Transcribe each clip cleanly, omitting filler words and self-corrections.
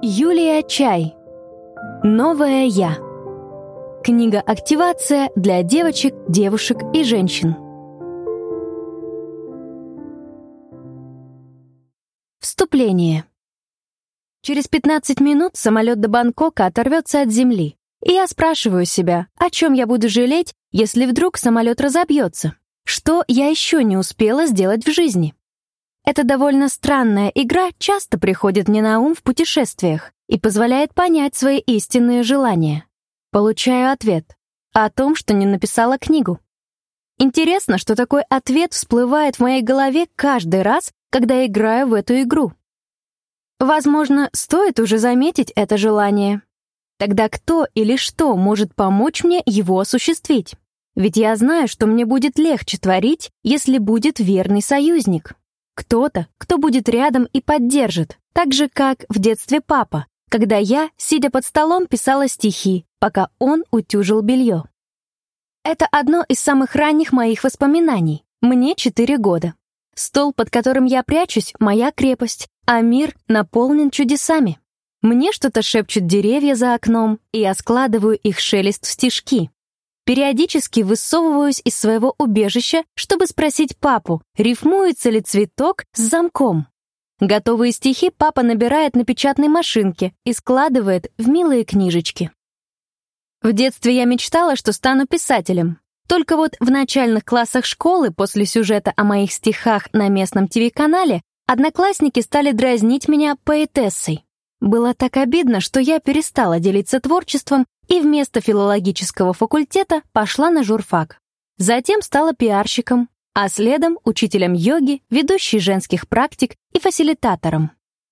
Юлия Чай. Новая я. Книга «Активация» для девочек, девушек и женщин. Вступление. Через 15 минут самолет до Бангкока оторвется от земли, и я спрашиваю себя, о чем я буду жалеть, если вдруг самолет разобьется? Что я еще не успела сделать в жизни? Эта довольно странная игра часто приходит мне на ум в путешествиях и позволяет понять свои истинные желания. Получаю ответ о том, что не написала книгу. Интересно, что такой ответ всплывает в моей голове каждый раз, когда играю в эту игру. Возможно, стоит уже заметить это желание. Тогда кто или что может помочь мне его осуществить? Ведь я знаю, что мне будет легче творить, если будет верный союзник. Кто-то, кто будет рядом и поддержит, так же, как в детстве папа, когда я, сидя под столом, писала стихи, пока он утюжил белье. Это одно из самых ранних моих воспоминаний. Мне 4 года. Стол, под которым я прячусь, — моя крепость, а мир наполнен чудесами. Мне что-то шепчут деревья за окном, и я складываю их шелест в стишки. Периодически высовываюсь из своего убежища, чтобы спросить папу, рифмуется ли цветок с замком. Готовые стихи папа набирает на печатной машинке и складывает в милые книжечки. В детстве я мечтала, что стану писателем. Только вот в начальных классах школы после сюжета о моих стихах на местном ТВ-канале одноклассники стали дразнить меня поэтессой. Было так обидно, что я перестала делиться творчеством и вместо филологического факультета пошла на журфак. Затем стала пиарщиком, а следом учителем йоги, ведущей женских практик и фасилитатором.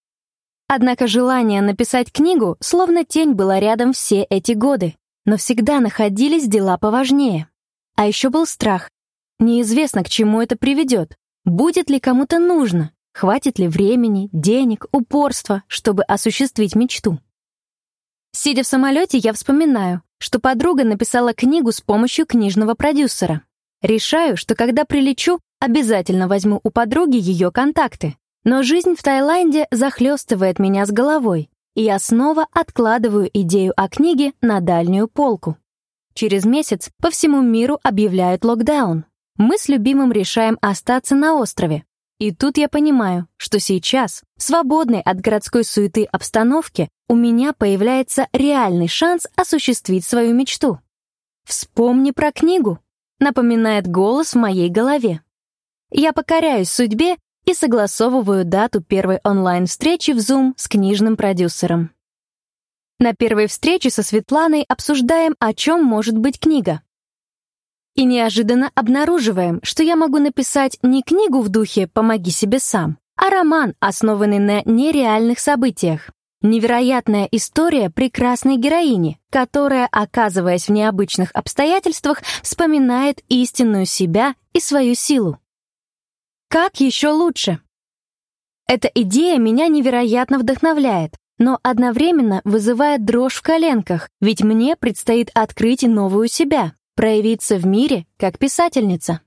Однако желание написать книгу словно тень было рядом все эти годы, но всегда находились дела поважнее. А еще был страх. Неизвестно, к чему это приведет, будет ли кому-то нужно, хватит ли времени, денег, упорства, чтобы осуществить мечту. Сидя в самолете, я вспоминаю, что подруга написала книгу с помощью книжного продюсера. Решаю, что когда прилечу, обязательно возьму у подруги ее контакты. Но жизнь в Таиланде захлестывает меня с головой, и я снова откладываю идею о книге на дальнюю полку. Через месяц по всему миру объявляют локдаун. Мы с любимым решаем остаться на острове. И тут я понимаю, что сейчас, свободной от городской суеты обстановки, у меня появляется реальный шанс осуществить свою мечту. «Вспомни про книгу», — напоминает голос в моей голове. Я покоряюсь судьбе и согласовываю дату первой онлайн-встречи в Zoom с книжным продюсером. На первой встрече со Светланой обсуждаем, о чем может быть книга. И неожиданно обнаруживаем, что я могу написать не книгу в духе «Помоги себе сам», а роман, основанный на нереальных событиях. Невероятная история прекрасной героини, которая, оказываясь в необычных обстоятельствах, вспоминает истинную себя и свою силу. Как еще лучше? Эта идея меня невероятно вдохновляет, но одновременно вызывает дрожь в коленках, ведь мне предстоит открыть новую себя, проявиться в мире как писательница.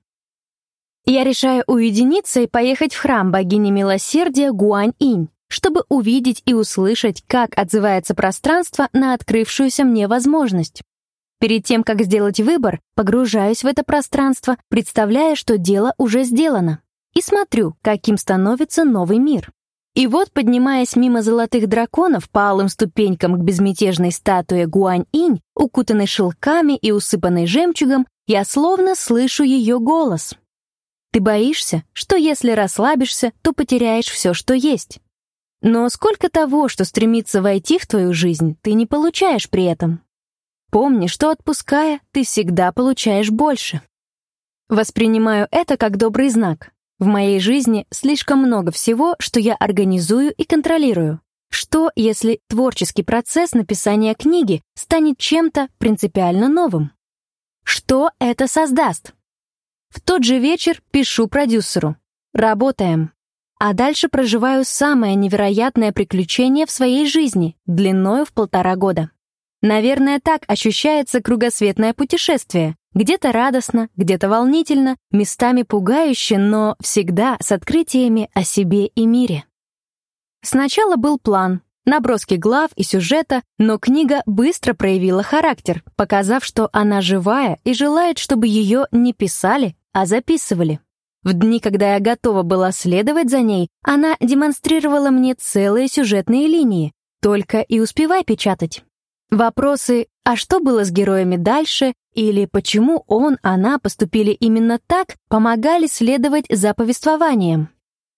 Я решаю уединиться и поехать в храм богини милосердия Гуань-инь, чтобы увидеть и услышать, как отзывается пространство на открывшуюся мне возможность. Перед тем, как сделать выбор, погружаюсь в это пространство, представляя, что дело уже сделано, и смотрю, каким становится новый мир. И вот, поднимаясь мимо золотых драконов по алым ступенькам к безмятежной статуе Гуань-инь, укутанной шелками и усыпанной жемчугом, я словно слышу ее голос. Ты боишься, что если расслабишься, то потеряешь все, что есть. Но сколько того, что стремится войти в твою жизнь, ты не получаешь при этом. Помни, что отпуская, ты всегда получаешь больше. Воспринимаю это как добрый знак. В моей жизни слишком много всего, что я организую и контролирую. Что, если творческий процесс написания книги станет чем-то принципиально новым? Что это создаст? В тот же вечер пишу продюсеру. Работаем. А дальше проживаю самое невероятное приключение в своей жизни, длиною в 1,5 года. Наверное, так ощущается кругосветное путешествие. Где-то радостно, где-то волнительно, местами пугающе, но всегда с открытиями о себе и мире. Сначала был план наброски глав и сюжета, но книга быстро проявила характер, показав, что она живая и желает, чтобы ее не писали, а записывали. В дни, когда я готова была следовать за ней, она демонстрировала мне целые сюжетные линии, только и успевай печатать. Вопросы «а что было с героями дальше?» или «почему он, она поступили именно так?» помогали следовать за повествованием.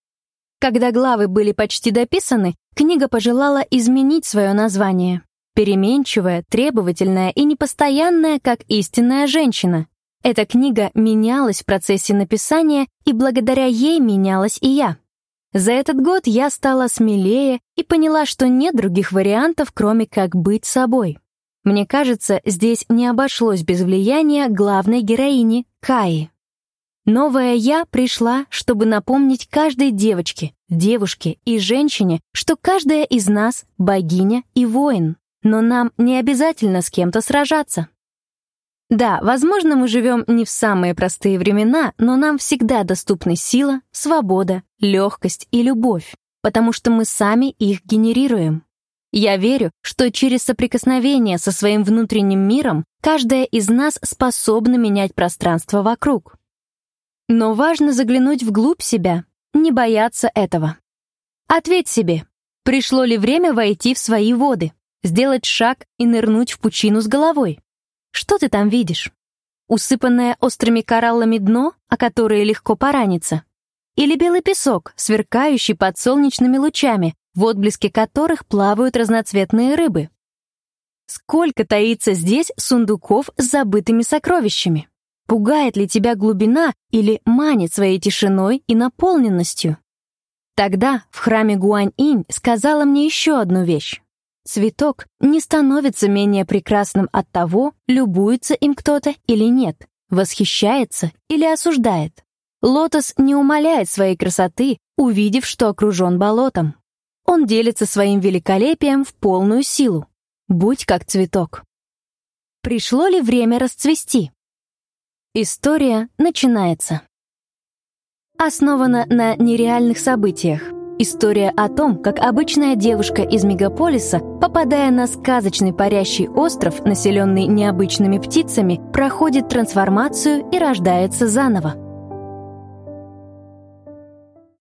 Когда главы были почти дописаны, книга пожелала изменить свое название. Переменчивая, требовательная и непостоянная, как истинная женщина. Эта книга менялась в процессе написания, и благодаря ей менялась и я. За этот год я стала смелее и поняла, что нет других вариантов, кроме как быть собой. Мне кажется, здесь не обошлось без влияния главной героини Каи. Новая я пришла, чтобы напомнить каждой девочке, девушке и женщине, что каждая из нас — богиня и воин, но нам не обязательно с кем-то сражаться. Да, возможно, мы живем не в самые простые времена, но нам всегда доступны сила, свобода, легкость и любовь, потому что мы сами их генерируем. Я верю, что через соприкосновение со своим внутренним миром каждая из нас способна менять пространство вокруг. Но важно заглянуть вглубь себя, не бояться этого. Ответь себе, пришло ли время войти в свои воды, сделать шаг и нырнуть в пучину с головой? Что ты там видишь? Усыпанное острыми кораллами дно, о которое легко пораниться? Или белый песок, сверкающий под солнечными лучами, в отблеске которых плавают разноцветные рыбы? Сколько таится здесь сундуков с забытыми сокровищами? Пугает ли тебя глубина или манит своей тишиной и наполненностью? Тогда в храме Гуань-инь сказала мне еще одну вещь. Цветок не становится менее прекрасным от того, любуется им кто-то или нет, восхищается или осуждает. Лотос не умаляет своей красоты, увидев, что окружен болотом. Он делится своим великолепием в полную силу. Будь как цветок. Пришло ли время расцвести? История начинается. Основана на нереальных событиях. История о том, как обычная девушка из мегаполиса, попадая на сказочный парящий остров, населенный необычными птицами, проходит трансформацию и рождается заново.